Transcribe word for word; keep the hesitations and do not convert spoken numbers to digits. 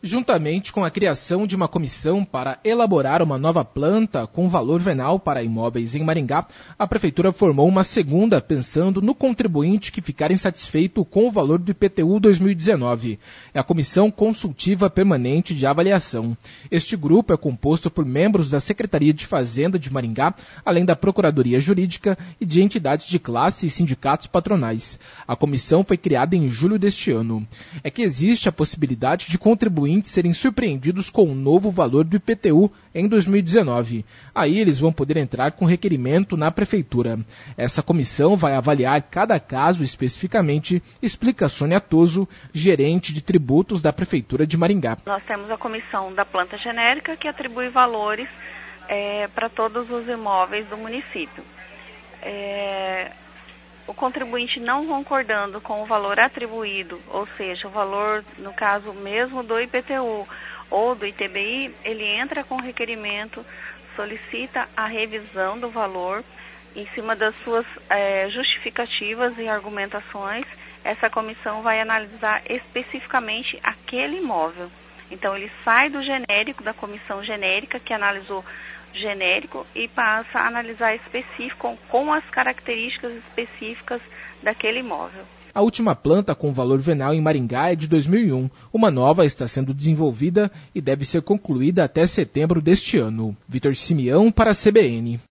Juntamente com a criação de uma comissão para elaborar uma nova planta com valor venal para imóveis em Maringá, a Prefeitura formou uma segunda pensando no contribuinte que ficar insatisfeito com o valor do I P T U dois mil e dezenove. É a Comissão Consultiva Permanente de Avaliação. Este grupo é composto por membros da Secretaria de Fazenda de Maringá, além da Procuradoria Jurídica e de entidades de classe e sindicatos patronais. A comissão foi criada em julho deste ano. É que existe a possibilidade de contribuintes serem surpreendidos com o novo valor do I P T U em dois mil e dezenove. Aí eles vão poder entrar com requerimento na Prefeitura. Essa comissão vai avaliar cada caso especificamente, explica Sônia Toso, gerente de tributos da Prefeitura de Maringá. Nós temos a comissão da planta genérica que atribui valores é, para todos os imóveis do município. É... O contribuinte não concordando com o valor atribuído, ou seja, o valor, no caso mesmo do I P T U ou do I T B I, ele entra com requerimento, solicita a revisão do valor em cima das suas é, justificativas e argumentações. Essa comissão vai analisar especificamente aquele imóvel. Então, ele sai do genérico, da comissão genérica, que analisou genérico, e passa a analisar específico com as características específicas daquele imóvel. A última planta com valor venal em Maringá é de dois mil e um. Uma nova está sendo desenvolvida e deve ser concluída até setembro deste ano. Vitor Simeão para a C B N.